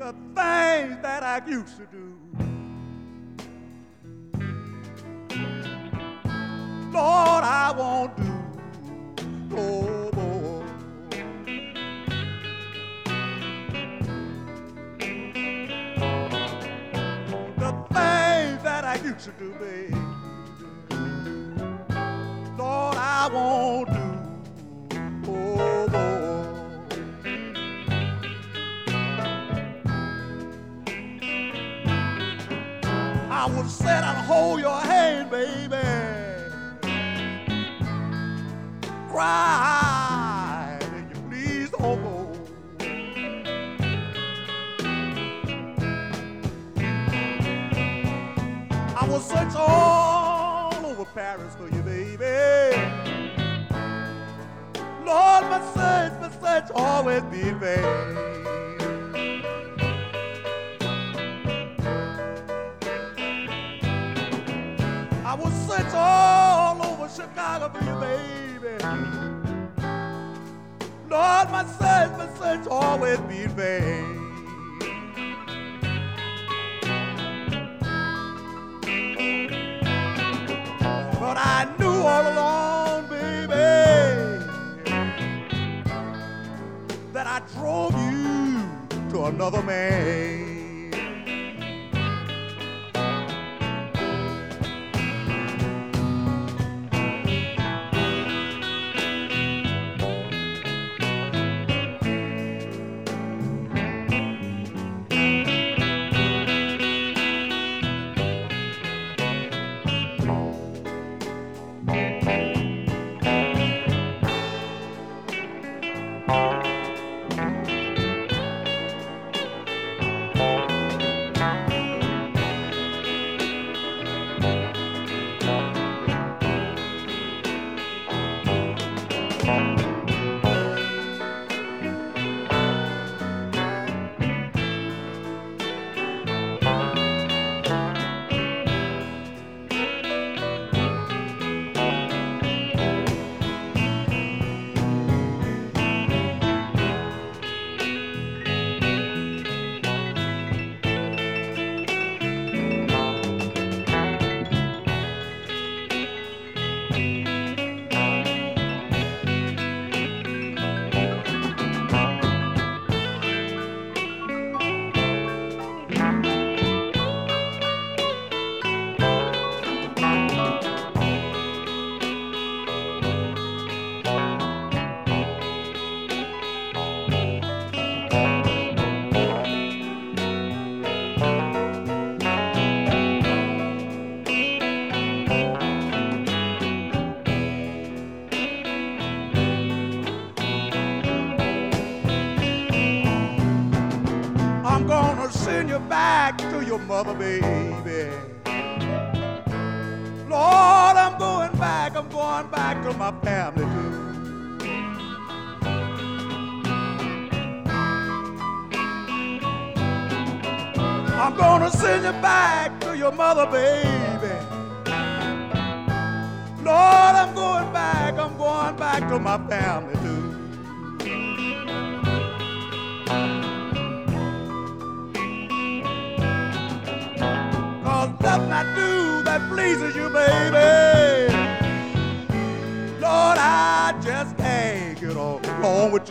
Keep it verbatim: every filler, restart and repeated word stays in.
the things that I used to do. Lord, I won't do no more. The things that I used to do, baby, Lord, I won't do no more. I would sit and hold your hand, baby, cry, and you please don't go. I will search all over Paris for you, baby. Lord, my search, my search always be in vain. I will search all over Chicago for you, baby. Lord, my search, my search always be in vain. But I knew all along, baby, that I drove you to another man. I'm gonna send you back to your mother, baby. Lord, I'm going back, I'm going back to my family too. I'm gonna send you back to your mother, baby. Lord, I'm going back, I'm going back to my family too. Cause nothing I do that pleases you, baby, Lord, I just can't get along with